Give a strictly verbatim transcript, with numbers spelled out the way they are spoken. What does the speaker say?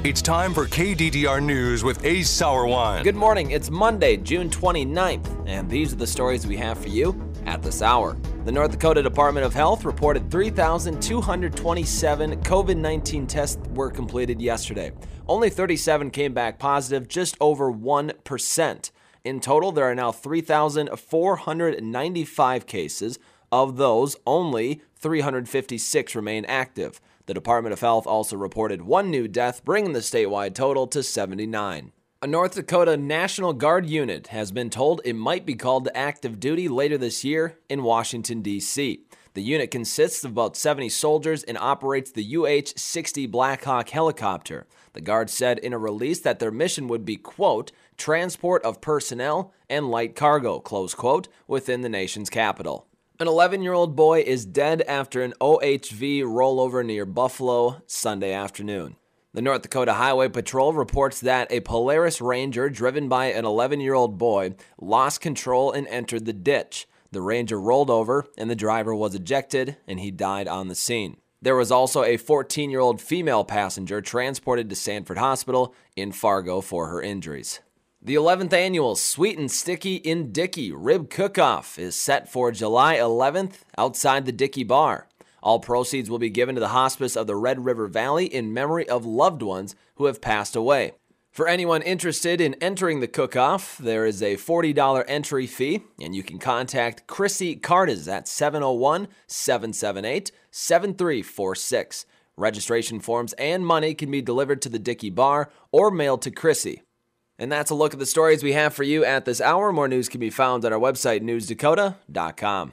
It's time for K D D R News with Ace Sauerwein. Good morning. It's Monday, June twenty-ninth, and these are the stories we have for you at this hour. The North Dakota Department of Health reported three thousand two hundred twenty-seven COVID nineteen tests were completed yesterday. Only thirty-seven came back positive, just over one percent. In total, there are now three thousand four hundred ninety-five cases. Of those, only three hundred fifty-six remain active. The Department of Health also reported one new death, bringing the statewide total to seventy-nine. A North Dakota National Guard unit has been told it might be called to active duty later this year in Washington, D C The unit consists of about seventy soldiers and operates the U H sixty Black Hawk helicopter. The Guard said in a release that their mission would be, quote, transport of personnel and light cargo, close quote, within the nation's capital. An eleven-year-old boy is dead after an O H V rollover near Buffalo Sunday afternoon. The North Dakota Highway Patrol reports that a Polaris Ranger driven by an eleven-year-old boy lost control and entered the ditch. The Ranger rolled over and the driver was ejected and he died on the scene. There was also a fourteen-year-old female passenger transported to Sanford Hospital in Fargo for her injuries. The eleventh annual Sweet and Sticky in Dickey Rib Cook-Off is set for July eleventh outside the Dickey Bar. All proceeds will be given to the Hospice of the Red River Valley in memory of loved ones who have passed away. For anyone interested in entering the cook-off, there is a forty dollars entry fee, and you can contact Chrissy Cardes at seven oh one, seven seven eight, seven three four six. Registration forms and money can be delivered to the Dickey Bar or mailed to Chrissy. And that's a look at the stories we have for you at this hour. More news can be found at our website, news dakota dot com.